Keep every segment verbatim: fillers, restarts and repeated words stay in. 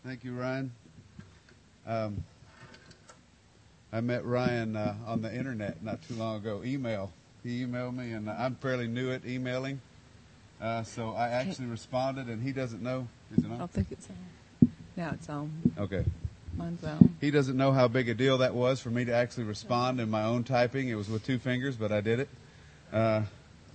Thank you, Ryan. Um, I met Ryan uh, on the internet not too long ago. Email. He emailed me, and I'm fairly new at emailing. Uh, so I actually responded, and he doesn't know. Is it on? I don't think it's on. Now it's on. Okay. Mine's on. He doesn't know how big a deal that was for me to actually respond in my own typing. It was with two fingers, but I did it. Uh,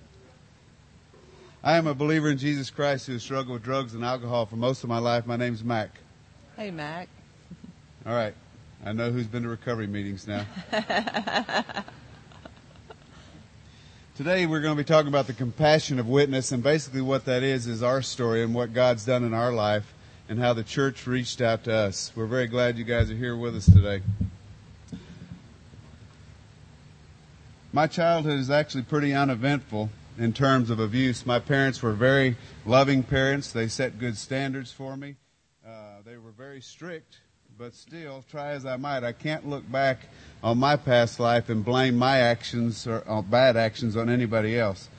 I am a believer in Jesus Christ who has struggled with drugs and alcohol for most of my life. My name's Mac. Hey, Mac. All right. I know who's been to recovery meetings now. Today we're going to be talking about the compassion of witness, and basically what that is is our story and what God's done in our life and how the church reached out to us. We're very glad you guys are here with us today. My childhood is actually pretty uneventful in terms of abuse. My parents were very loving parents. They set good standards for me. Uh, they were very strict, but still, try as I might, I can't look back on my past life and blame my actions or, or bad actions on anybody else.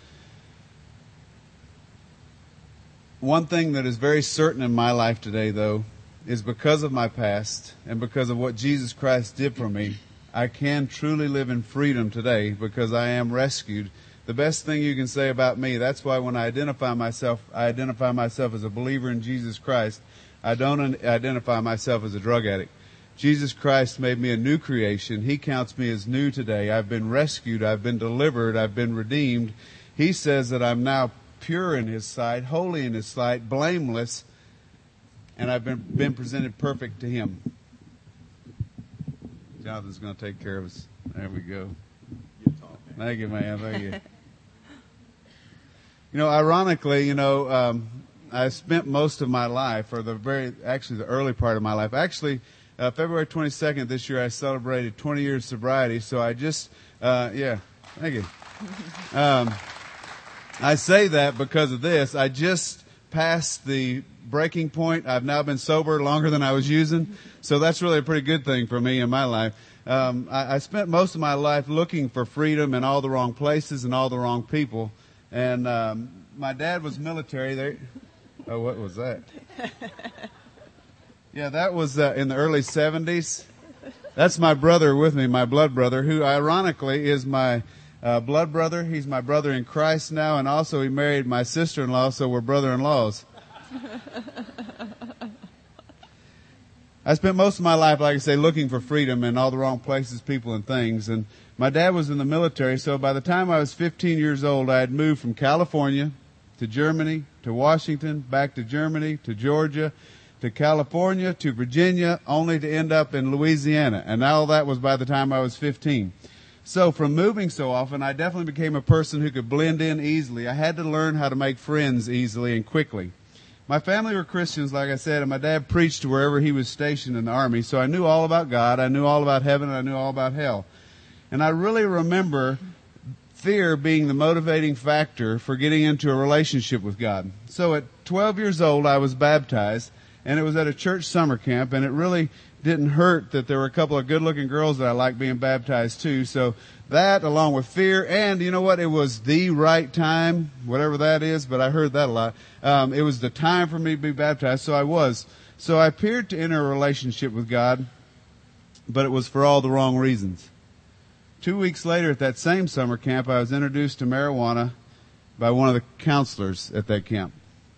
One thing that is very certain in my life today, though, is because of my past and because of what Jesus Christ did for me, I can truly live in freedom today because I am rescued. The best thing you can say about me, that's why when I identify myself, I identify myself as a believer in Jesus Christ. I don't identify myself as a drug addict. Jesus Christ made me a new creation. He counts me as new today. I've been rescued. I've been delivered. I've been redeemed. He says that I'm now pure in His sight, holy in His sight, blameless, and I've been, been presented perfect to Him. Jonathan's going to take care of us. There we go. Thank you, man. Thank you. You know, ironically, you know, um, I spent most of my life, or the very, actually the early part of my life, actually, uh, February twenty-second this year, I celebrated twenty years sobriety. So I just, uh, yeah, thank you. Um, I say that because of this. I just passed the breaking point. I've now been sober longer than I was using. So that's really a pretty good thing for me in my life. Um, I, I spent most of my life looking for freedom in all the wrong places and all the wrong people. And um, my dad was military. There. Oh, what was that? Yeah, that was uh, in the early seventies. That's my brother with me, my blood brother, who ironically is my uh, blood brother. He's my brother in Christ now, and also he married my sister-in-law, so we're brother-in-laws. I spent most of my life, like I say, looking for freedom in all the wrong places, people, and things. And my dad was in the military, so by the time I was fifteen years old, I had moved from California to Germany, to Washington, back to Germany, to Georgia, to California, to Virginia, only to end up in Louisiana. And all that was by the time I was fifteen. So from moving so often, I definitely became a person who could blend in easily. I had to learn how to make friends easily and quickly. My family were Christians, like I said, and my dad preached wherever he was stationed in the Army. So I knew all about God, I knew all about heaven, and I knew all about hell. And I really remember fear being the motivating factor for getting into a relationship with God. So at twelve years old, I was baptized, and it was at a church summer camp, and it really didn't hurt that there were a couple of good-looking girls that I liked being baptized too. So that, along with fear, and you know what? It was the right time, whatever that is, but I heard that a lot. Um, it was the time for me to be baptized, so I was. So I appeared to enter a relationship with God, but it was for all the wrong reasons. Two weeks later at that same summer camp, I was introduced to marijuana by one of the counselors at that camp.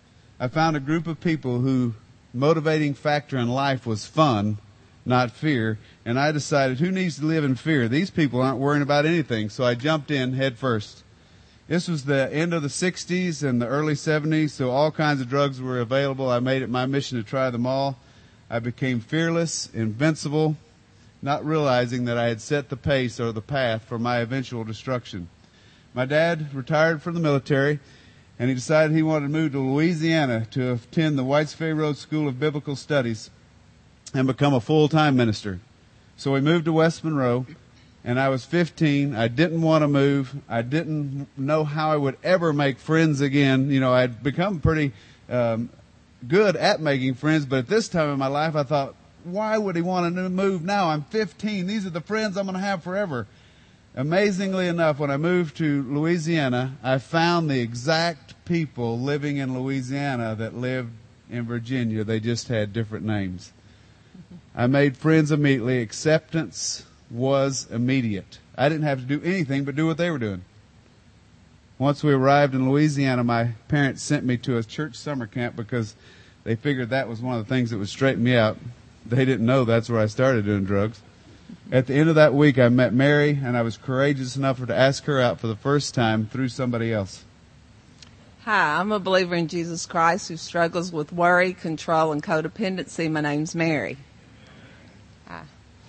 I found a group of people whose motivating factor in life was fun, not fear, and I decided, who needs to live in fear? These people aren't worrying about anything, so I jumped in head first. This was the end of the sixties and the early seventies, so all kinds of drugs were available. I made it my mission to try them all. I became fearless, invincible, not realizing that I had set the pace or the path for my eventual destruction. My dad retired from the military, and he decided he wanted to move to Louisiana to attend the Whites Ferry Road School of Biblical Studies and become a full-time minister. So we moved to West Monroe, and I was fifteen. I didn't want to move. I didn't know how I would ever make friends again. You know, I'd become pretty um, good at making friends, but at this time in my life, I thought, why would he want to move now? I'm fifteen. These are the friends I'm going to have forever. Amazingly enough, when I moved to Louisiana, I found the exact people living in Louisiana that lived in Virginia. They just had different names. I made friends immediately. Acceptance was immediate. I didn't have to do anything but do what they were doing. Once we arrived in Louisiana, my parents sent me to a church summer camp because they figured that was one of the things that would straighten me out. They didn't know that's where I started doing drugs. At the end of that week, I met Mary, and I was courageous enough to ask her out for the first time through somebody else. Hi, I'm a believer in Jesus Christ who struggles with worry, control, and codependency. My name's Mary. Hi.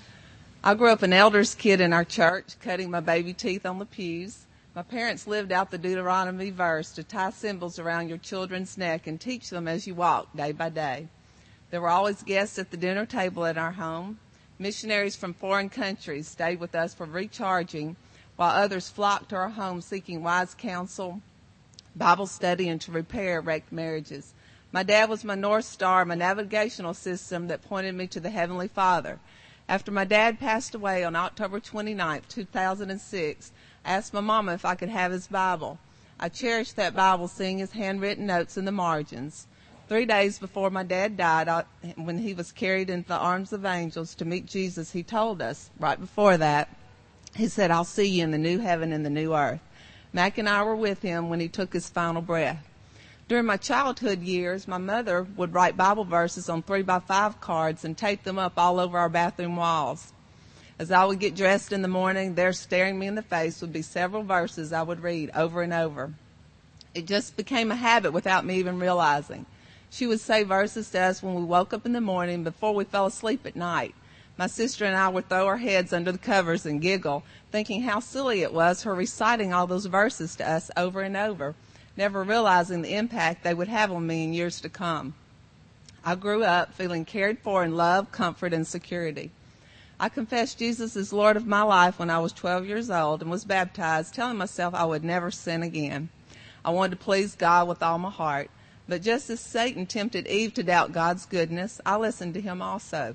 I grew up an elder's kid in our church, cutting my baby teeth on the pews. My parents lived out the Deuteronomy verse to tie symbols around your children's neck and teach them as you walk day by day. There were always guests at the dinner table at our home. Missionaries from foreign countries stayed with us for recharging, while others flocked to our home seeking wise counsel, Bible study, and to repair wrecked marriages. My dad was my North Star, my navigational system that pointed me to the Heavenly Father. After my dad passed away on October twenty-ninth, two thousand six, I asked my mama if I could have his Bible. I cherished that Bible, seeing his handwritten notes in the margins. Three days before my dad died, I, when he was carried into the arms of angels to meet Jesus, he told us, right before that, he said, "I'll see you in the new heaven and the new earth." Mac and I were with him when he took his final breath. During my childhood years, my mother would write Bible verses on three by five cards and tape them up all over our bathroom walls. As I would get dressed in the morning, there staring me in the face would be several verses I would read over and over. It just became a habit without me even realizing. She would say verses to us when we woke up in the morning before we fell asleep at night. My sister and I would throw our heads under the covers and giggle, thinking how silly it was her reciting all those verses to us over and over, never realizing the impact they would have on me in years to come. I grew up feeling cared for in love, comfort, and security. I confessed Jesus as Lord of my life when I was twelve years old and was baptized, telling myself I would never sin again. I wanted to please God with all my heart. But just as Satan tempted Eve to doubt God's goodness, I listened to him also.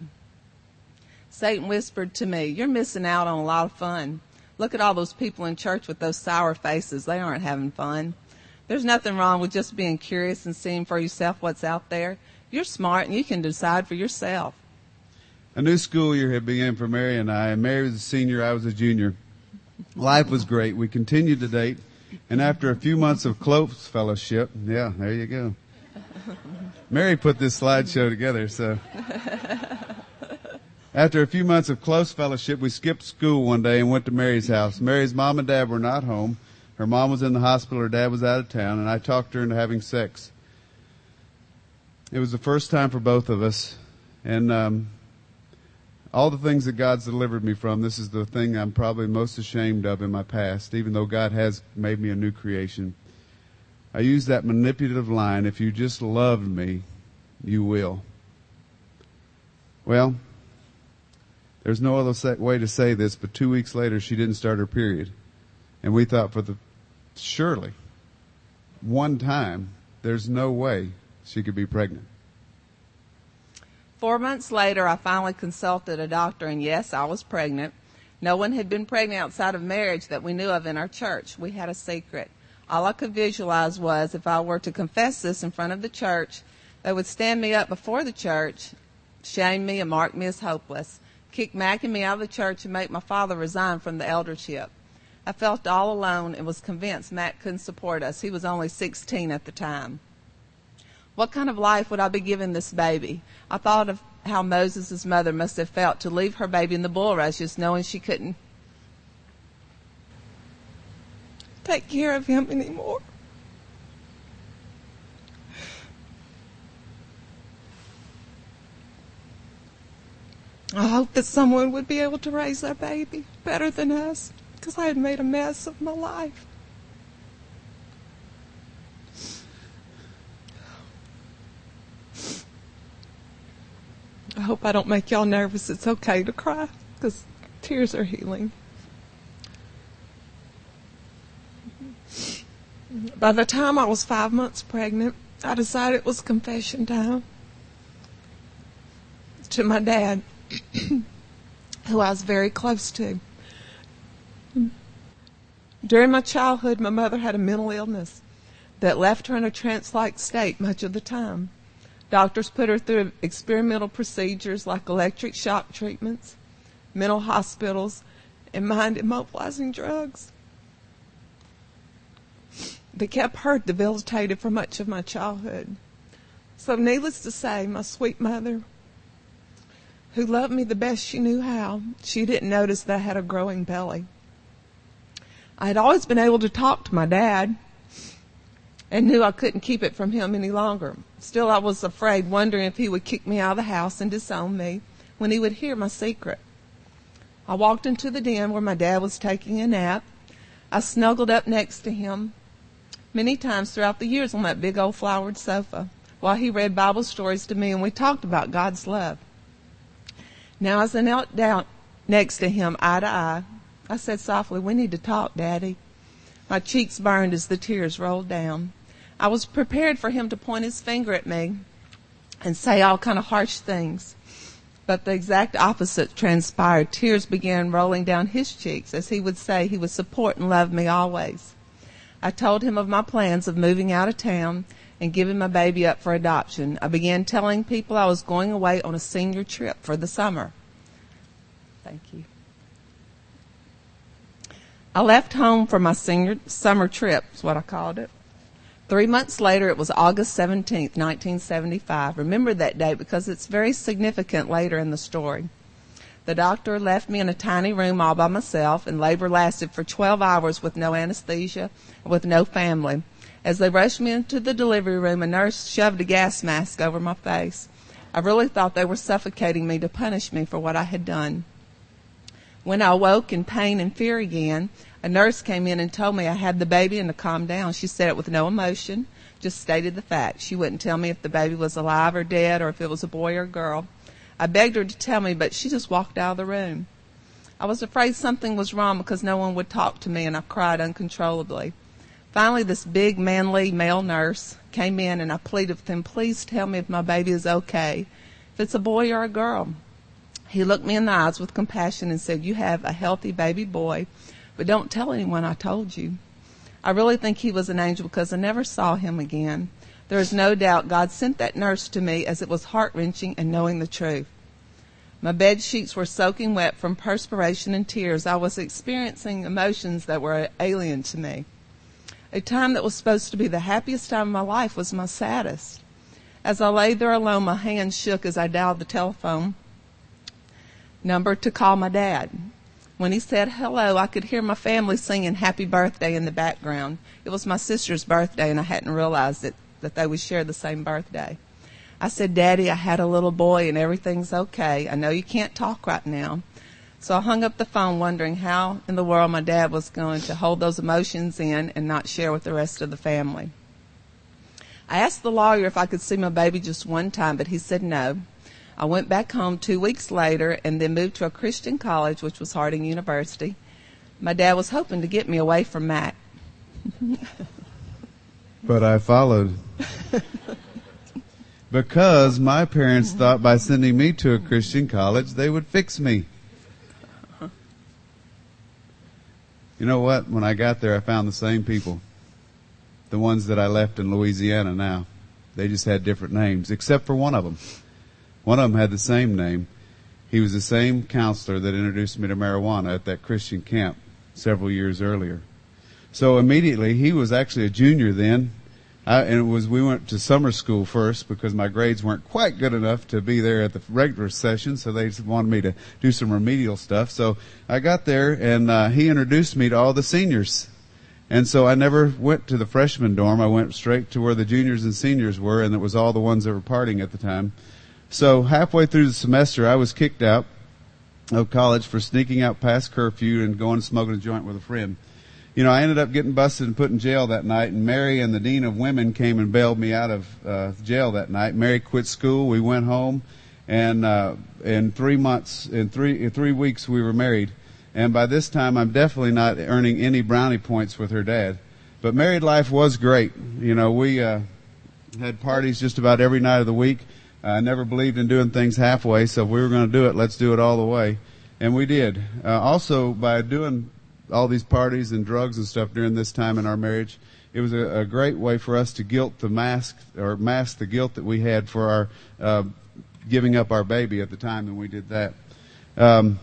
Satan whispered to me, "You're missing out on a lot of fun. Look at all those people in church with those sour faces. They aren't having fun. There's nothing wrong with just being curious and seeing for yourself what's out there. You're smart and you can decide for yourself." A new school year had begun for Mary and I, and Mary was a senior, I was a junior. Life was great. We continued to date, and after a few months of close fellowship, yeah, there you go. Mary put this slideshow together, so. After a few months of close fellowship, we skipped school one day and went to Mary's house. Mary's mom and dad were not home. Her mom was in the hospital, her dad was out of town, and I talked her into having sex. It was the first time for both of us, and um, all the things that God's delivered me from, this is the thing I'm probably most ashamed of in my past, even though God has made me a new creation. I use that manipulative line, "If you just loved me, you will." Well, there's no other way to say this, but two weeks later, she didn't start her period. And we thought for the, surely, one time, there's no way she could be pregnant. Four months later, I finally consulted a doctor, and yes, I was pregnant. No one had been pregnant outside of marriage that we knew of in our church. We had a secret. All I could visualize was if I were to confess this in front of the church, they would stand me up before the church, shame me and mark me as hopeless, kick Mac and me out of the church and make my father resign from the eldership. I felt all alone and was convinced Mac couldn't support us. He was only sixteen at the time. What kind of life would I be giving this baby? I thought of how Moses' mother must have felt to leave her baby in the bulrushes knowing she couldn't take care of him anymore. I hoped that someone would be able to raise our baby better than us, because I had made a mess of my life. I hope I don't make y'all nervous. It's okay to cry, because tears are healing. By the time I was five months pregnant, I decided it was confession time to my dad, who I was very close to. During my childhood, my mother had a mental illness that left her in a trance-like state much of the time. Doctors put her through experimental procedures like electric shock treatments, mental hospitals, and mind-immobilizing drugs. They kept her debilitated for much of my childhood. So needless to say, my sweet mother, who loved me the best she knew how, she didn't notice that I had a growing belly. I had always been able to talk to my dad and knew I couldn't keep it from him any longer. Still, I was afraid, wondering if he would kick me out of the house and disown me when he would hear my secret. I walked into the den where my dad was taking a nap. I snuggled up next to him many times throughout the years on that big old flowered sofa while he read Bible stories to me and we talked about God's love. Now, as I knelt down next to him, eye to eye, I said softly, "We need to talk, Daddy." My cheeks burned as the tears rolled down. I was prepared for him to point his finger at me and say all kind of harsh things. But the exact opposite transpired. Tears began rolling down his cheeks as he would say he would support and love me always. I told him of my plans of moving out of town and giving my baby up for adoption. I began telling people I was going away on a senior trip for the summer. Thank you. I left home for my senior summer trip, is what I called it. Three months later, it was August seventeenth, nineteen seventy-five. Remember that date because it's very significant later in the story. The doctor left me in a tiny room all by myself, and labor lasted for twelve hours with no anesthesia, with no family. As they rushed me into the delivery room, a nurse shoved a gas mask over my face. I really thought they were suffocating me to punish me for what I had done. When I awoke in pain and fear again, a nurse came in and told me I had the baby and to calm down. She said it with no emotion, just stated the fact. She wouldn't tell me if the baby was alive or dead or if it was a boy or a girl. I begged her to tell me, but she just walked out of the room. I was afraid something was wrong because no one would talk to me, and I cried uncontrollably. Finally, this big, manly male nurse came in, and I pleaded with him, "Please tell me if my baby is okay, if it's a boy or a girl." He looked me in the eyes with compassion and said, "You have a healthy baby boy, but don't tell anyone I told you." I really think he was an angel because I never saw him again. There is no doubt God sent that nurse to me as it was heart-wrenching and knowing the truth. My bed sheets were soaking wet from perspiration and tears. I was experiencing emotions that were alien to me. A time that was supposed to be the happiest time of my life was my saddest. As I lay there alone, my hands shook as I dialed the telephone number to call my dad. When he said hello, I could hear my family singing happy birthday in the background. It was my sister's birthday, and I hadn't realized it, that they would share the same birthday. I said, "Daddy, I had a little boy and everything's okay. I know you can't talk right now." So I hung up the phone wondering how in the world my dad was going to hold those emotions in and not share with the rest of the family. I asked the lawyer if I could see my baby just one time, but he said no. I went back home two weeks later and then moved to a Christian college, which was Harding University. My dad was hoping to get me away from Mac. But I followed. Because my parents thought by sending me to a Christian college, they would fix me. You know what? When I got there, I found the same people. The ones that I left in Louisiana now. They just had different names, except for one of them. One of them had the same name. He was the same counselor that introduced me to marijuana at that Christian camp several years earlier. So immediately, he was actually a junior then. I, and it was, we went to summer school first because my grades weren't quite good enough to be there at the regular session, so they wanted me to do some remedial stuff. So I got there, and uh, he introduced me to all the seniors. And so I never went to the freshman dorm. I went straight to where the juniors and seniors were, and it was all the ones that were partying at the time. So halfway through the semester, I was kicked out of college for sneaking out past curfew and going smoking a joint with a friend. You know, I ended up getting busted and put in jail that night, and Mary and the dean of women came and bailed me out of uh, jail that night. Mary quit school. We went home, and uh, in three months, in three in three weeks, we were married. And by this time, I'm definitely not earning any brownie points with her dad. But married life was great. You know, we uh, had parties just about every night of the week. I never believed in doing things halfway, so if we were going to do it, let's do it all the way. And we did. Uh, also, by doing all these parties and drugs and stuff during this time in our marriage, it was a, a great way for us to guilt the mask or mask the guilt that we had for our uh, giving up our baby at the time, and we did that. Um,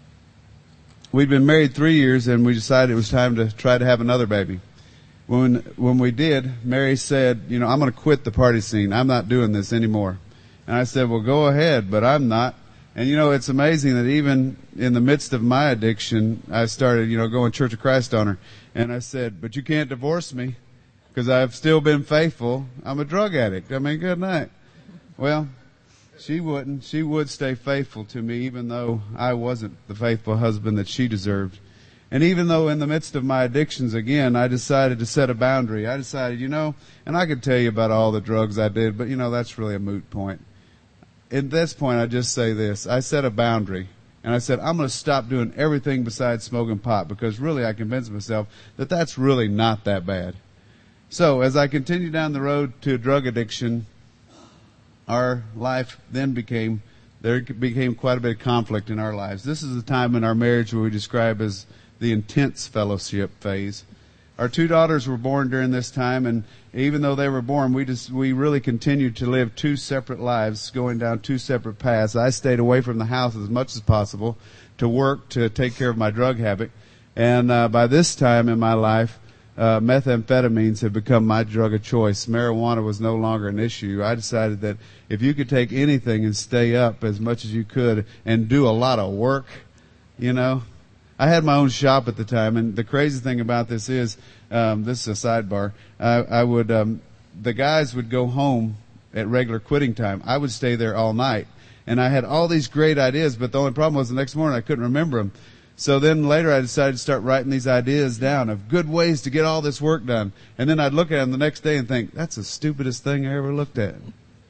we'd been married three years, and we decided it was time to try to have another baby. When when we did, Mary said, you know, I'm going to quit the party scene. I'm not doing this anymore. And I said, well, go ahead, but I'm not. And, you know, it's amazing that even in the midst of my addiction, I started, you know, going Church of Christ on her. And I said, but you can't divorce me because I've still been faithful. I'm a drug addict. I mean, good night. Well, she wouldn't. She would stay faithful to me even though I wasn't the faithful husband that she deserved. And even though in the midst of my addictions, again, I decided to set a boundary. I decided, you know, and I could tell you about all the drugs I did, but, you know, that's really a moot point. At this point, I just say this. I set a boundary, and I said, I'm going to stop doing everything besides smoking pot because really I convinced myself that that's really not that bad. So as I continued down the road to drug addiction, our life then became, there became quite a bit of conflict in our lives. This is the time in our marriage where we describe as the intense fellowship phase. Our two daughters were born during this time, and even though they were born, we just we really continued to live two separate lives, going down two separate paths. I stayed away from the house as much as possible to work to take care of my drug habit, and uh, by this time in my life, uh, methamphetamines had become my drug of choice. Marijuana was no longer an issue. I decided that if you could take anything and stay up as much as you could and do a lot of work, you know. I had my own shop at the time, and the crazy thing about this is, um, this is a sidebar. I, I would, um, the guys would go home at regular quitting time. I would stay there all night, and I had all these great ideas, but the only problem was the next morning I couldn't remember them. So then later I decided to start writing these ideas down of good ways to get all this work done, and then I'd look at them the next day and think, that's the stupidest thing I ever looked at.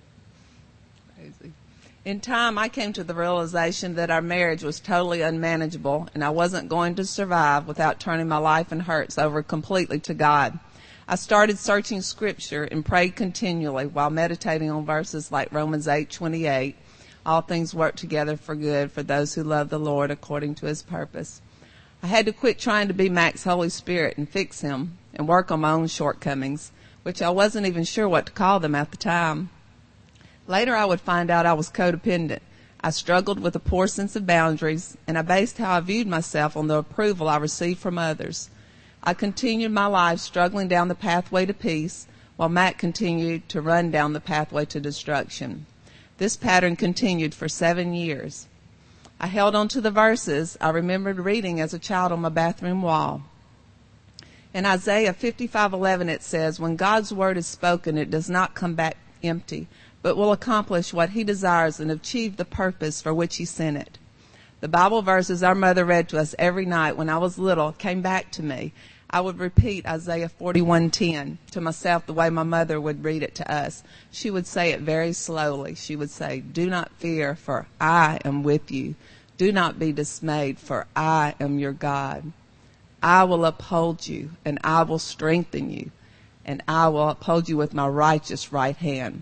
In time, I came to the realization that our marriage was totally unmanageable, and I wasn't going to survive without turning my life and hurts over completely to God. I started searching Scripture and prayed continually while meditating on verses like Romans eight twenty-eight, all things work together for good for those who love the Lord according to His purpose. I had to quit trying to be Mac's Holy Spirit and fix him and work on my own shortcomings, which I wasn't even sure what to call them at the time. Later, I would find out I was codependent. I struggled with a poor sense of boundaries, and I based how I viewed myself on the approval I received from others. I continued my life struggling down the pathway to peace, while Mac continued to run down the pathway to destruction. This pattern continued for seven years. I held on to the verses I remembered reading as a child on my bathroom wall. In Isaiah fifty-five eleven, it says, when God's word is spoken, it does not come back empty, but will accomplish what He desires and achieve the purpose for which He sent it. The Bible verses our mother read to us every night when I was little came back to me. I would repeat Isaiah forty-one ten to myself the way my mother would read it to us. She would say it very slowly. She would say, do not fear, for I am with you. Do not be dismayed, for I am your God. I will uphold you, and I will strengthen you, and I will uphold you with my righteous right hand.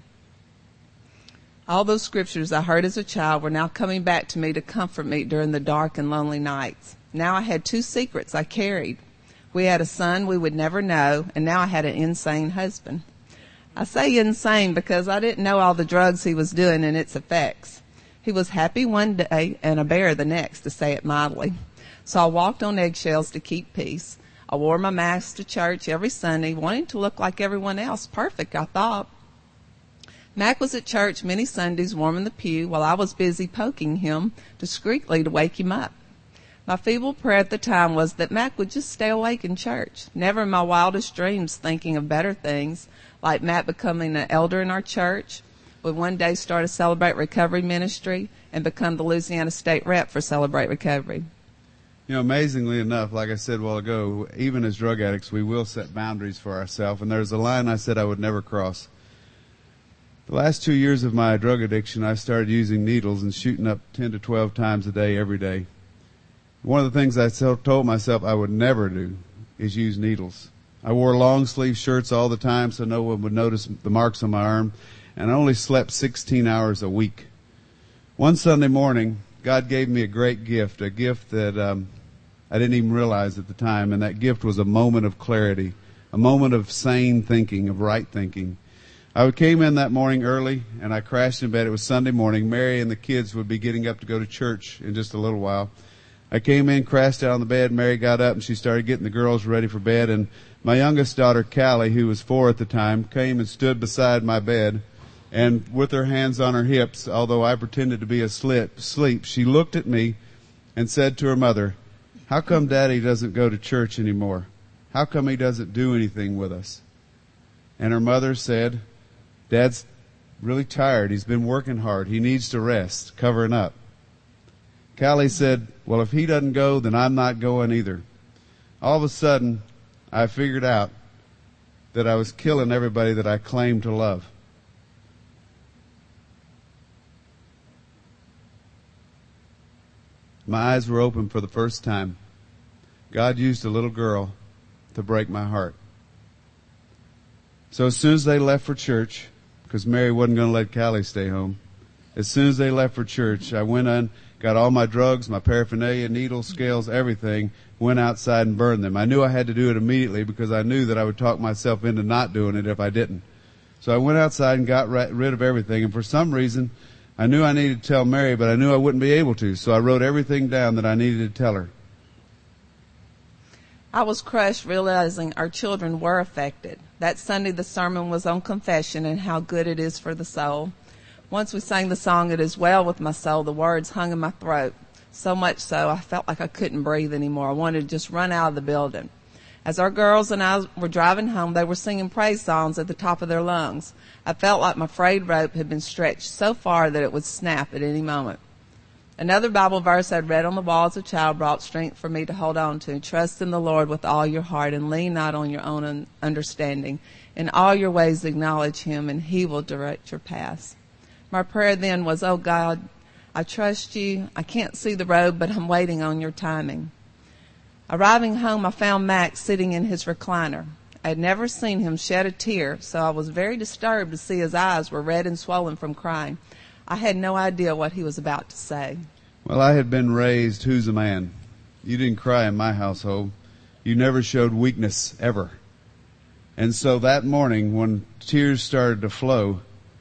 All those scriptures I heard as a child were now coming back to me to comfort me during the dark and lonely nights. Now I had two secrets I carried. We had a son we would never know, and now I had an insane husband. I say insane because I didn't know all the drugs he was doing and its effects. He was happy one day and a bear the next, to say it mildly. So I walked on eggshells to keep peace. I wore my mask to church every Sunday, wanting to look like everyone else. Perfect, I thought. Mac was at church many Sundays warming the pew while I was busy poking him discreetly to wake him up. My feeble prayer at the time was that Mac would just stay awake in church, never in my wildest dreams thinking of better things, like Mac becoming an elder in our church, would one day start a Celebrate Recovery ministry and become the Louisiana State Rep for Celebrate Recovery. You know, amazingly enough, like I said a while ago, even as drug addicts, we will set boundaries for ourselves, and there's a line I said I would never cross. The last two years of my drug addiction, I started using needles and shooting up ten to twelve times a day, every day. One of the things I told myself I would never do is use needles. I wore long sleeve shirts all the time so no one would notice the marks on my arm, and I only slept sixteen hours a week. One Sunday morning, God gave me a great gift, a gift that um, I didn't even realize at the time, and that gift was a moment of clarity, a moment of sane thinking, of right thinking. I came in that morning early, and I crashed in bed. It was Sunday morning. Mary and the kids would be getting up to go to church in just a little while. I came in, crashed out on the bed. Mary got up, and she started getting the girls ready for bed. And my youngest daughter, Callie, who was four at the time, came and stood beside my bed. And with her hands on her hips, although I pretended to be asleep, she looked at me and said to her mother, "How come Daddy doesn't go to church anymore? How come he doesn't do anything with us?" And her mother said, "Dad's really tired. He's been working hard. He needs to rest, covering up." Callie said, "Well, if he doesn't go, then I'm not going either." All of a sudden, I figured out that I was killing everybody that I claimed to love. My eyes were open for the first time. God used a little girl to break my heart. So as soon as they left for church, because Mary wasn't going to let Callie stay home, as soon as they left for church, I went in, got all my drugs, my paraphernalia, needles, scales, everything, went outside and burned them. I knew I had to do it immediately because I knew that I would talk myself into not doing it if I didn't. So I went outside and got rid of everything, and for some reason, I knew I needed to tell Mary, but I knew I wouldn't be able to, so I wrote everything down that I needed to tell her. I was crushed realizing our children were affected. That Sunday the sermon was on confession and how good it is for the soul. Once we sang the song, "It Is Well With My Soul," the words hung in my throat. So much so, I felt like I couldn't breathe anymore. I wanted to just run out of the building. As our girls and I were driving home, they were singing praise songs at the top of their lungs. I felt like my frayed rope had been stretched so far that it would snap at any moment. Another Bible verse I'd read on the wall as a child brought strength for me to hold on to. "Trust in the Lord with all your heart and lean not on your own understanding. In all your ways acknowledge him, and he will direct your paths." My prayer then was, "Oh God, I trust you. I can't see the road, but I'm waiting on your timing." Arriving home, I found Max sitting in his recliner. I had never seen him shed a tear, so I was very disturbed to see his eyes were red and swollen from crying. I had no idea what he was about to say. Well, I had been raised, who's a man? You didn't cry in my household. You never showed weakness, ever. And so that morning, when tears started to flow,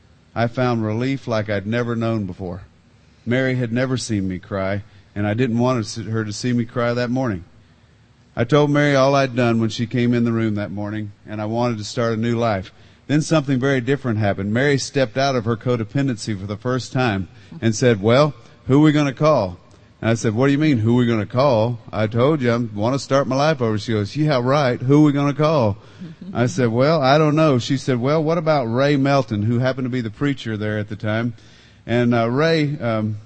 I found relief like I'd never known before. Mary had never seen me cry, and I didn't want her to see me cry that morning. I told Mary all I'd done when she came in the room that morning, and I wanted to start a new life. Then something very different happened. Mary stepped out of her codependency for the first time and said, "Well, who are we going to call?" And I said, "What do you mean, who are we going to call? I told you I want to start my life over." She goes, "Yeah, right. Who are we going to call?" I said, "Well, I don't know." She said, "Well, what about Ray Melton, who happened to be the preacher there at the time?" And uh, Ray um,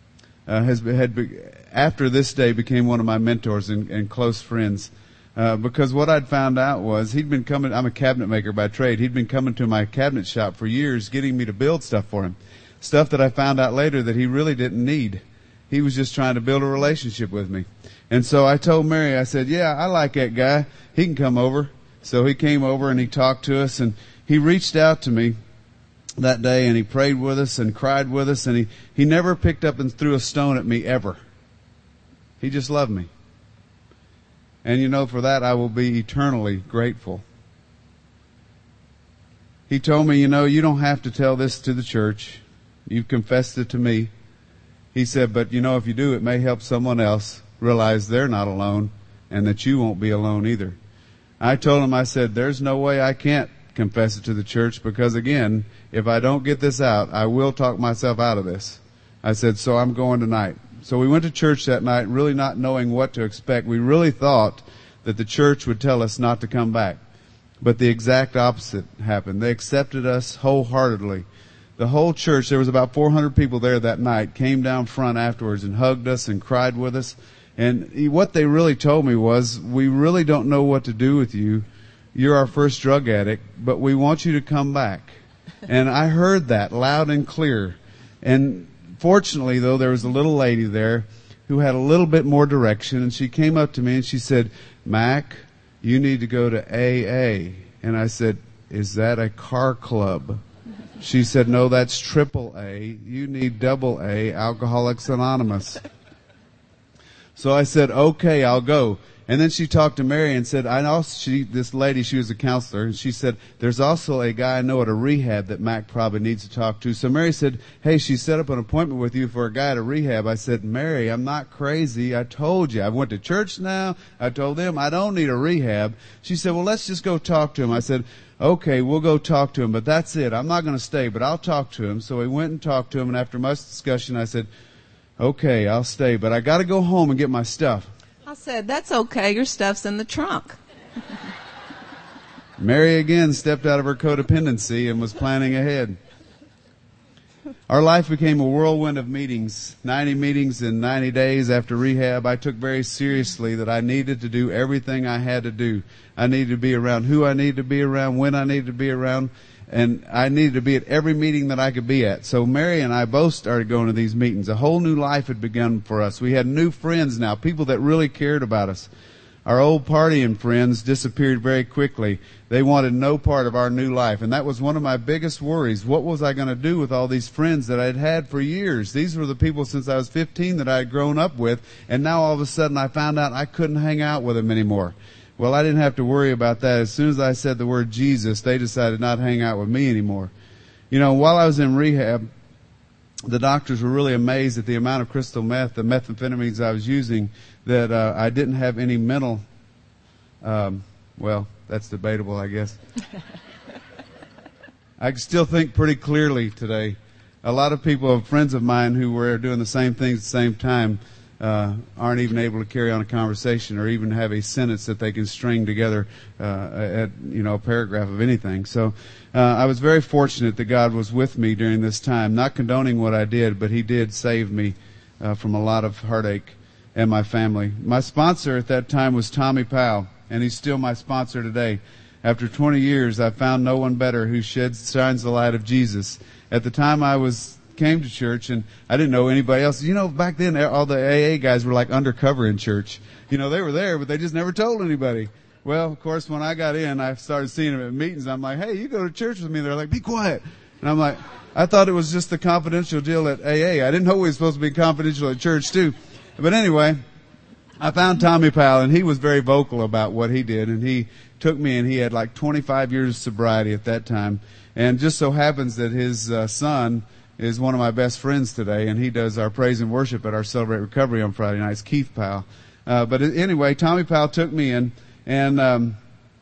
uh, has had after this day became one of my mentors and, and close friends. Uh, because what I'd found out was he'd been coming, I'm a cabinet maker by trade, he'd been coming to my cabinet shop for years getting me to build stuff for him. Stuff that I found out later that he really didn't need. He was just trying to build a relationship with me. And so I told Mary, I said, "Yeah, I like that guy. He can come over." So he came over and he talked to us, and he reached out to me that day and he prayed with us and cried with us, and he, he never picked up and threw a stone at me ever. He just loved me. And you know, for that I will be eternally grateful. He told me, "You know, you don't have to tell this to the church. You've confessed it to me." He said, "But you know, if you do, it may help someone else realize they're not alone and that you won't be alone either." I told him, I said, "There's no way I can't confess it to the church because, again, if I don't get this out, I will talk myself out of this." I said, "So I'm going tonight." So we went to church that night, really not knowing what to expect. We really thought that the church would tell us not to come back. But the exact opposite happened. They accepted us wholeheartedly. The whole church, there was about four hundred people there that night, came down front afterwards and hugged us and cried with us. And what they really told me was, "We really don't know what to do with you. You're our first drug addict, but we want you to come back." And I heard that loud and clear. And fortunately, though, there was a little lady there who had a little bit more direction, and she came up to me and she said, "Mac, you need to go to A A." And I said, "Is that a car club?" She said, "No, that's triple A. You need double A, Alcoholics Anonymous." So I said, "Okay, I'll go." And then she talked to Mary and said, I also, she, this lady, she was a counselor, and she said, there's also a guy I know at a rehab that Mac probably needs to talk to. So Mary said, hey, she set up an appointment with you for a guy at a rehab. I said, Mary, I'm not crazy. I told you. I went to church now. I told them I don't need a rehab. She said, well, let's just go talk to him. I said, okay, we'll go talk to him, but that's it. I'm not going to stay, but I'll talk to him. So we went and talked to him, and after much discussion, I said, okay, I'll stay, but I got to go home and get my stuff. I said, that's okay. Your stuff's in the trunk. Mary again stepped out of her codependency and was planning ahead. Our life became a whirlwind of meetings, ninety meetings in ninety days after rehab. I took very seriously that I needed to do everything I had to do. I needed to be around who I needed to be around, when I needed to be around, and I needed to be at every meeting that I could be at. So Mary and I both started going to these meetings. A whole new life had begun for us. We had new friends now, people that really cared about us. Our old partying friends disappeared very quickly. They wanted no part of our new life. And that was one of my biggest worries. What was I going to do with all these friends that I'd had for years? These were the people since I was fifteen that I had grown up with. And now all of a sudden I found out I couldn't hang out with them anymore. Well, I didn't have to worry about that. As soon as I said the word Jesus, they decided not to hang out with me anymore. You know, while I was in rehab, the doctors were really amazed at the amount of crystal meth, the methamphetamines I was using, that uh, I didn't have any mental, um, well, that's debatable, I guess. I can still think pretty clearly today. A lot of people, friends of mine who were doing the same things at the same time, Uh, aren't even able to carry on a conversation or even have a sentence that they can string together, uh, at, you know, a paragraph of anything. So, uh, I was very fortunate that God was with me during this time, not condoning what I did, but He did save me, uh, from a lot of heartache and my family. My sponsor at that time was Tommy Powell, and he's still my sponsor today. After twenty years, I found no one better who sheds, shines the light of Jesus. At the time I was came to church, and I didn't know anybody else. You know, back then, all the A A guys were like undercover in church. You know, they were there, but they just never told anybody. Well, of course, when I got in, I started seeing them at meetings. I'm like, hey, you go to church with me. They're like, be quiet. And I'm like, I thought it was just the confidential deal at A A. I didn't know we were supposed to be confidential at church, too. But anyway, I found Tommy Powell, and he was very vocal about what he did. And he took me, and he had like twenty-five years of sobriety at that time. And just so happens that his uh, son is one of my best friends today, and he does our praise and worship at our Celebrate Recovery on Friday nights, Keith Powell. Uh, but anyway, Tommy Powell took me in, and um,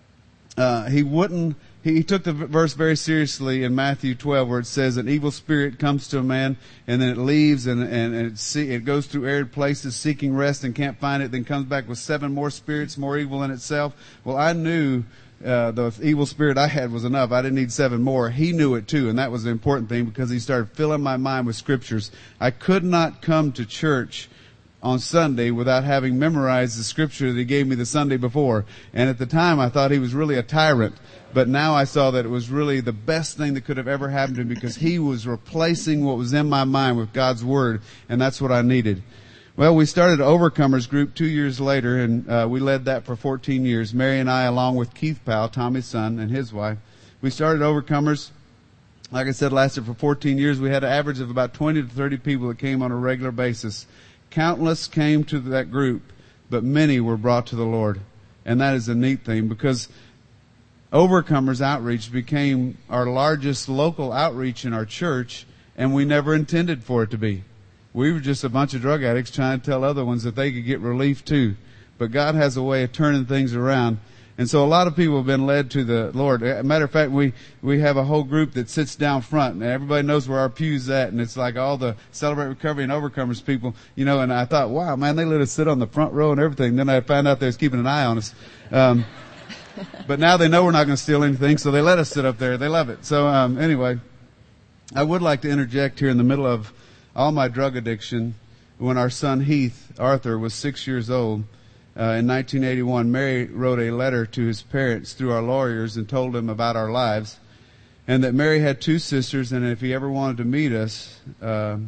uh, he wouldn't, he, he took the verse very seriously in Matthew twelve, where it says an evil spirit comes to a man, and then it leaves, and, and, and it, see, it goes through arid places seeking rest and can't find it, then comes back with seven more spirits more evil in itself. Well, I knew Uh, the evil spirit I had was enough. I didn't need seven more. He knew it too, and that was the important thing, because he started filling my mind with scriptures. I could not come to church on Sunday without having memorized the scripture that he gave me the Sunday before. And at the time, I thought he was really a tyrant. But now I saw that it was really the best thing that could have ever happened to me, because he was replacing what was in my mind with God's Word, and that's what I needed. Well, we started Overcomers Group two years later, and uh, we led that for fourteen years. Mary and I, along with Keith Powell, Tommy's son, and his wife. We started Overcomers. Like I said, lasted for fourteen years. We had an average of about twenty to thirty people that came on a regular basis. Countless came to that group, but many were brought to the Lord. And that is a neat thing, because Overcomers Outreach became our largest local outreach in our church, and we never intended for it to be. We were just a bunch of drug addicts trying to tell other ones that they could get relief too. But God has a way of turning things around. And so a lot of people have been led to the Lord. As a matter of fact, we, we have a whole group that sits down front, and everybody knows where our pew's at, and it's like all the Celebrate Recovery and Overcomers people, you know, and I thought, wow, man, they let us sit on the front row and everything. Then I found out they was keeping an eye on us. Um, but now they know we're not going to steal anything, so they let us sit up there. They love it. So, um, anyway, I would like to interject here in the middle of all my drug addiction. When our son Heath Arthur was six years old, uh, in nineteen eighty-one, Mary wrote a letter to his parents through our lawyers and told them about our lives, and that Mary had two sisters, and if he ever wanted to meet us uh,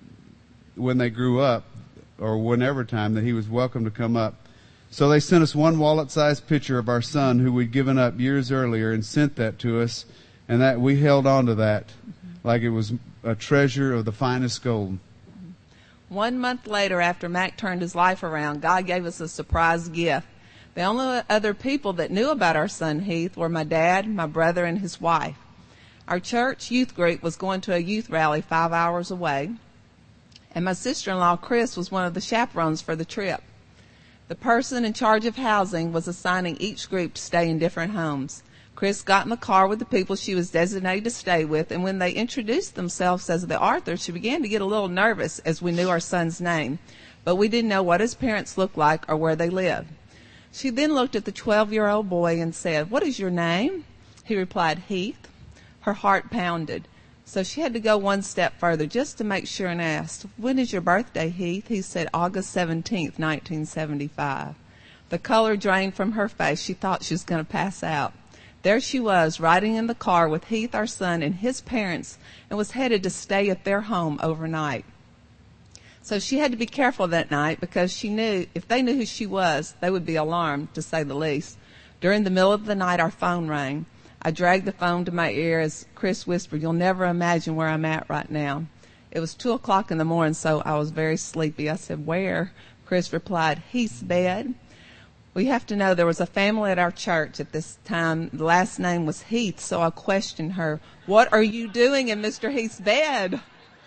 when they grew up, or whenever time, that he was welcome to come up. So they sent us one wallet-sized picture of our son who we'd given up years earlier, and sent that to us, and that we held on to that like it was a treasure of the finest gold. One month later, after Mac turned his life around, God gave us a surprise gift. The only other people that knew about our son Heath were my dad, my brother, and his wife. Our church youth group was going to a youth rally five hours away, and my sister-in-law, Chris, was one of the chaperones for the trip. The person in charge of housing was assigning each group to stay in different homes. Chris got in the car with the people she was designated to stay with, and when they introduced themselves as the Arthurs, she began to get a little nervous as we knew our son's name, but we didn't know what his parents looked like or where they lived. She then looked at the twelve-year-old boy and said, "What is your name?" He replied, "Heath." Her heart pounded. So she had to go one step further just to make sure and asked, "When is your birthday, Heath?" He said, "August seventeenth, nineteen seventy-five. The color drained from her face. She thought she was going to pass out. There she was, riding in the car with Heath, our son, and his parents, and was headed to stay at their home overnight. So she had to be careful that night because she knew if they knew who she was, they would be alarmed, to say the least. During the middle of the night, our phone rang. I dragged the phone to my ear as Chris whispered, "You'll never imagine where I'm at right now." It was two o'clock in the morning, so I was very sleepy. I said, "Where?" Chris replied, "Heath's bed." We have to know there was a family at our church at this time. The last name was Heath, so I questioned her, "What are you doing in Mister Heath's bed?"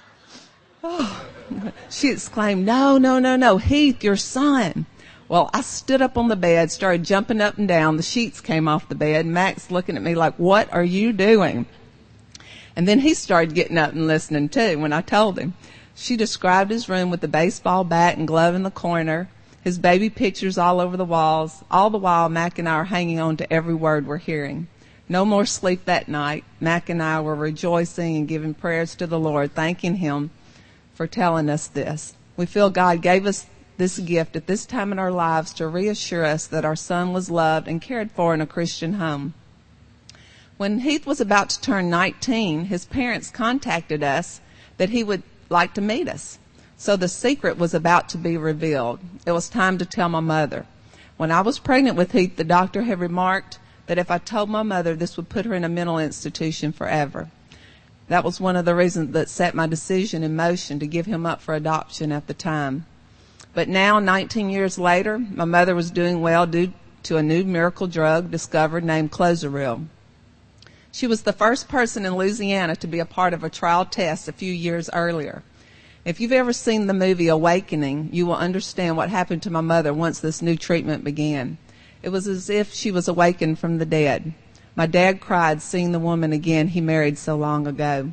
Oh, she exclaimed, "No, no, no, no, Heath, your son." Well, I stood up on the bed, started jumping up and down. The sheets came off the bed. Max looking at me like, "What are you doing?" And then he started getting up and listening too when I told him. She described his room with the baseball bat and glove in the corner, his baby pictures all over the walls. All the while, Mac and I are hanging on to every word we're hearing. No more sleep that night. Mac and I were rejoicing and giving prayers to the Lord, thanking Him for telling us this. We feel God gave us this gift at this time in our lives to reassure us that our son was loved and cared for in a Christian home. When Heath was about to turn nineteen, his parents contacted us that he would like to meet us. So the secret was about to be revealed. It was time to tell my mother. When I was pregnant with Heath, the doctor had remarked that if I told my mother, this would put her in a mental institution forever. That was one of the reasons that set my decision in motion to give him up for adoption at the time. But now, nineteen years later, my mother was doing well due to a new miracle drug discovered named Clozaril. She was the first person in Louisiana to be a part of a trial test a few years earlier. If you've ever seen the movie Awakening, you will understand what happened to my mother once this new treatment began. It was as if she was awakened from the dead. My dad cried seeing the woman again he married so long ago.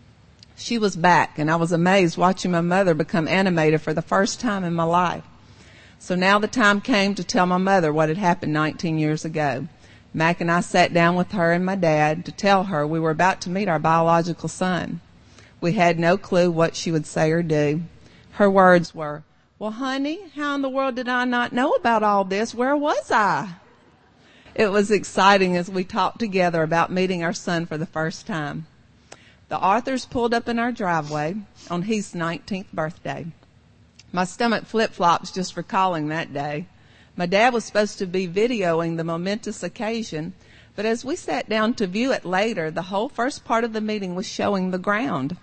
She was back, and I was amazed watching my mother become animated for the first time in my life. So now the time came to tell my mother what had happened nineteen years ago. Mac and I sat down with her and my dad to tell her we were about to meet our biological son. We had no clue what she would say or do. Her words were, "Well, honey, how in the world did I not know about all this? Where was I?" It was exciting as we talked together about meeting our son for the first time. The Arthurs pulled up in our driveway on Heath's nineteenth birthday. My stomach flip-flops just recalling that day. My dad was supposed to be videoing the momentous occasion, but as we sat down to view it later, the whole first part of the meeting was showing the ground.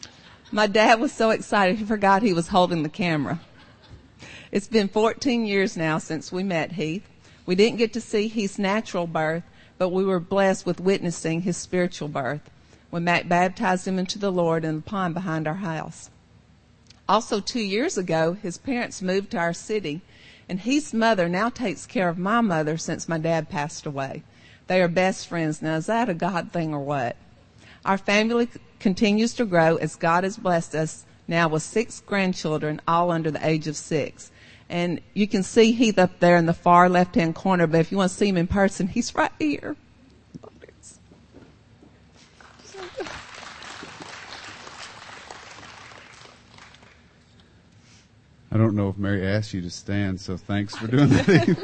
My dad was so excited he forgot he was holding the camera. It's been fourteen years now since we met Heath. We didn't get to see Heath's natural birth, but we were blessed with witnessing his spiritual birth when Mac baptized him into the Lord in the pond behind our house. Also, two years ago, his parents moved to our city, and Heath's mother now takes care of my mother since my dad passed away. They are best friends. Now, is that a God thing or what? Our family continues to grow as God has blessed us now with six grandchildren, all under the age of six. And you can see Heath up there in the far left-hand corner, but if you want to see him in person, he's right here. I don't know if Mary asked you to stand, so thanks for doing that.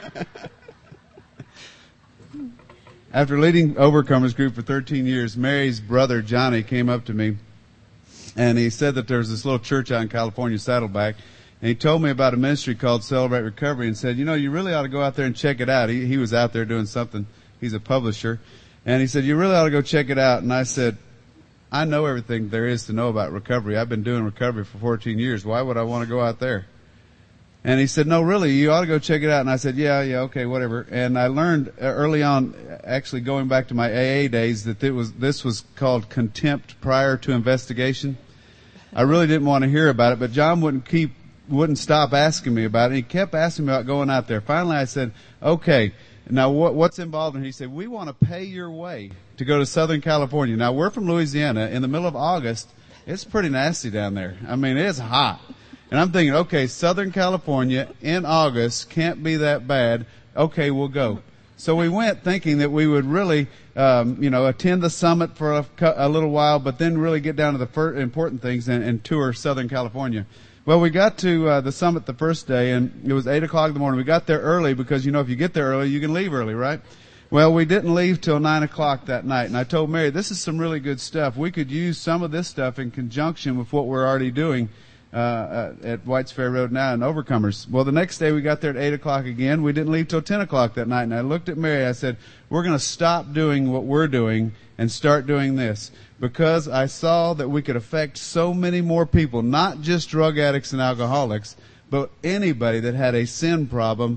After leading Overcomers Group for thirteen years, Mary's brother, Johnny, came up to me, and he said that there was this little church out in California, Saddleback, and he told me about a ministry called Celebrate Recovery and said, you know, you really ought to go out there and check it out. He, he was out there doing something. He's a publisher. And he said, you really ought to go check it out. And I said, I know everything there is to know about recovery. I've been doing recovery for fourteen years. Why would I want to go out there? And he said, no, really, you ought to go check it out. And I said, yeah, yeah, okay, whatever. And I learned early on, actually going back to my A A days, that it was, this was called contempt prior to investigation. I really didn't want to hear about it, but John wouldn't keep, wouldn't stop asking me about it. He kept asking me about going out there. Finally, I said, okay, now what, what's involved? And he said, we want to pay your way to go to Southern California. Now, we're from Louisiana. In the middle of August, it's pretty nasty down there. I mean, it's hot. And I'm thinking, okay, Southern California in August can't be that bad. Okay, we'll go. So we went thinking that we would really, um, you know, attend the summit for a, a little while, but then really get down to the fir- important things and, and tour Southern California. Well, we got to uh, the summit the first day, and it was eight o'clock in the morning. We got there early because, you know, if you get there early, you can leave early, right? Well, we didn't leave till nine o'clock that night, and I told Mary, this is some really good stuff. We could use some of this stuff in conjunction with what we're already doing Uh, uh, at Whites Ferry Road now in Overcomers. Well, the next day we got there at eight o'clock again. We didn't leave till ten o'clock that night. And I looked at Mary. I said, we're going to stop doing what we're doing and start doing this. Because I saw that we could affect so many more people, not just drug addicts and alcoholics, but anybody that had a sin problem,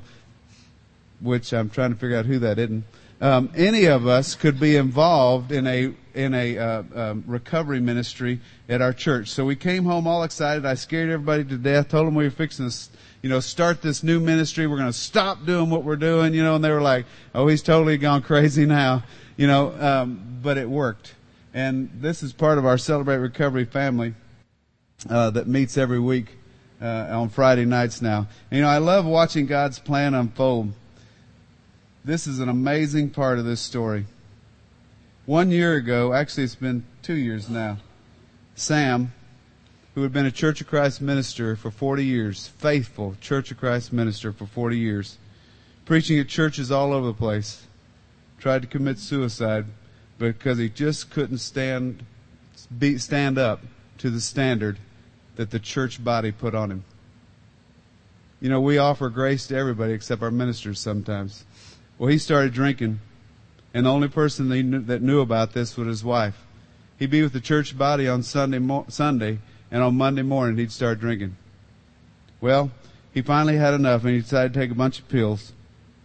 which I'm trying to figure out who that isn't. Um, any of us could be involved in a in a uh, um, recovery ministry at our church. So we came home all excited. I scared everybody to death. Told them we were fixing to, you know, start this new ministry. We're going to stop doing what we're doing, you know. And they were like, "Oh, he's totally gone crazy now," you know. Um, but it worked. And this is part of our Celebrate Recovery family uh, that meets every week uh, on Friday nights now. And, you know, I love watching God's plan unfold. This is an amazing part of this story. One year ago, actually it's been two years now, Sam, who had been a Church of Christ minister for forty years, faithful Church of Christ minister for forty years, preaching at churches all over the place, tried to commit suicide because he just couldn't stand, be, stand up to the standard that the church body put on him. You know, we offer grace to everybody except our ministers sometimes. Well, he started drinking, and the only person that knew, that knew about this was his wife. He'd be with the church body on Sunday, mo- Sunday, and on Monday morning he'd start drinking. Well, he finally had enough, and he decided to take a bunch of pills.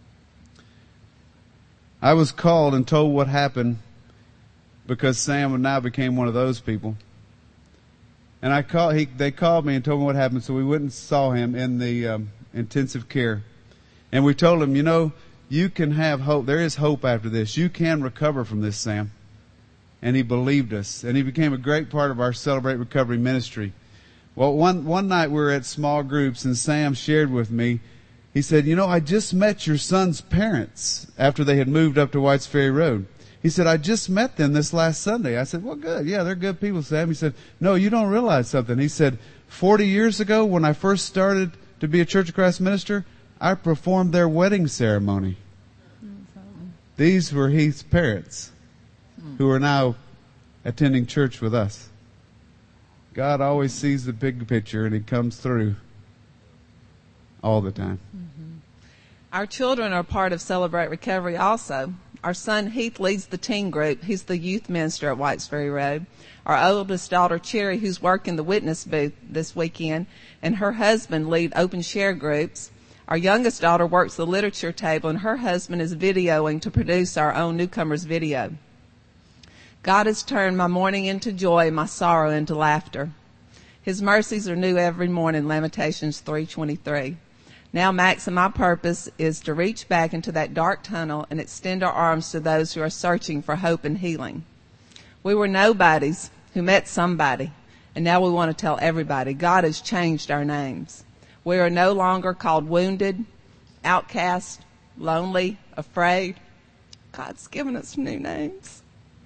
I was called and told what happened because Sam now became one of those people. And I call, he, they called me and told me what happened, so we went and saw him in the um, intensive care. And we told him, you know, you can have hope. There is hope after this. You can recover from this, Sam. And he believed us. And he became a great part of our Celebrate Recovery ministry. Well, one, one night we were at small groups, and Sam shared with me, he said, you know, I just met your son's parents after they had moved up to Whites Ferry Road. He said, I just met them this last Sunday. I said, well, good. Yeah, they're good people, Sam. He said, no, you don't realize something. He said, forty years ago when I first started to be a Church of Christ minister, I performed their wedding ceremony. These were Heath's parents who are now attending church with us. God always sees the big picture, and He comes through all the time. Mm-hmm. Our children are part of Celebrate Recovery also. Our son Heath leads the teen group. He's the youth minister at Whites Ferry Road. Our oldest daughter Cherry, who's working the witness booth this weekend, and her husband lead open share groups. Our youngest daughter works the literature table, and her husband is videoing to produce our own newcomers video. God has turned my mourning into joy, my sorrow into laughter. His mercies are new every morning, Lamentations three twenty-three. Now, Max, and my purpose is to reach back into that dark tunnel and extend our arms to those who are searching for hope and healing. We were nobodies who met somebody, and now we want to tell everybody God has changed our names. We are no longer called wounded, outcast, lonely, afraid. God's given us new names.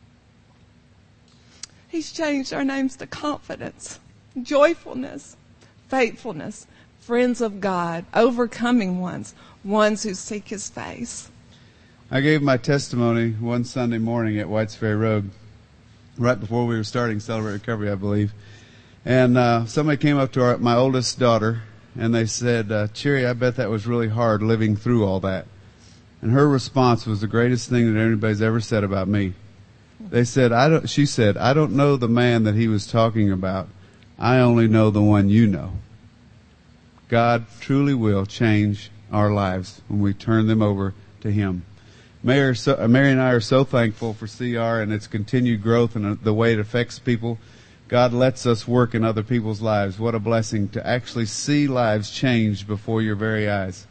He's changed our names to confidence, joyfulness, faithfulness, friends of God, overcoming ones, ones who seek His face. I gave my testimony one Sunday morning at Whites Ferry Road, right before we were starting Celebrate Recovery, I believe. And uh, somebody came up to our, my oldest daughter, and they said, uh, Cherry, I bet that was really hard living through all that. And her response was the greatest thing that anybody's ever said about me. They said, I don't, she said, I don't know the man that he was talking about. I only know the one you know. God truly will change our lives when we turn them over to Him. Mary, so, Mary and I are so thankful for C R and its continued growth and the way it affects people. God lets us work in other people's lives. What a blessing to actually see lives change before your very eyes.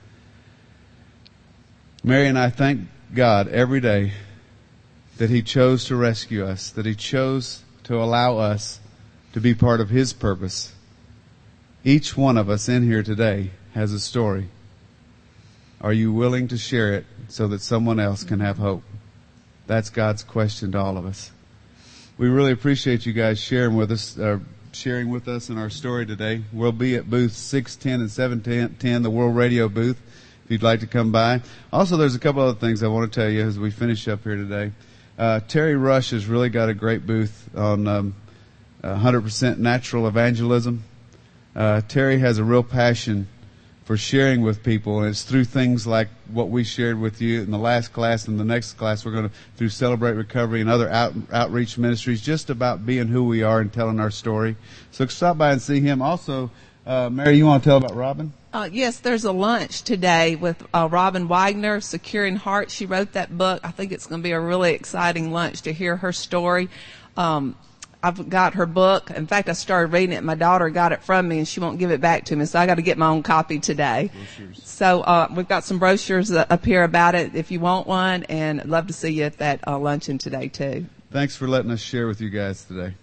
Mary and I thank God every day that He chose to rescue us, that He chose to allow us to be part of His purpose. Each one of us in here today has a story. Are you willing to share it so that someone else can have hope? That's God's question to all of us. We really appreciate you guys sharing with us, uh, sharing with us in our story today. We'll be at booth six ten and seven ten, the World Radio booth, if you'd like to come by. Also, there's a couple other things I want to tell you as we finish up here today. Uh, Terry Rush has really got a great booth on um, one hundred percent natural evangelism. Uh, Terry has a real passion for sharing with people, and it's through things like what we shared with you in the last class and the next class. We're going to, through Celebrate Recovery and other out, outreach ministries, just about being who we are and telling our story. So stop by and see him. Also, uh, Mary, you want to tell about Robin? Uh, yes, there's a lunch today with uh, Robin Wagner, Securing Hearts. She wrote that book. I think it's going to be a really exciting lunch to hear her story. Um, I've got her book. In fact, I started reading it. My daughter got it from me, and she won't give it back to me, so I got to get my own copy today. Brochures. So uh, we've got some brochures up here about it if you want one, and I'd love to see you at that uh, luncheon today, too. Thanks for letting us share with you guys today.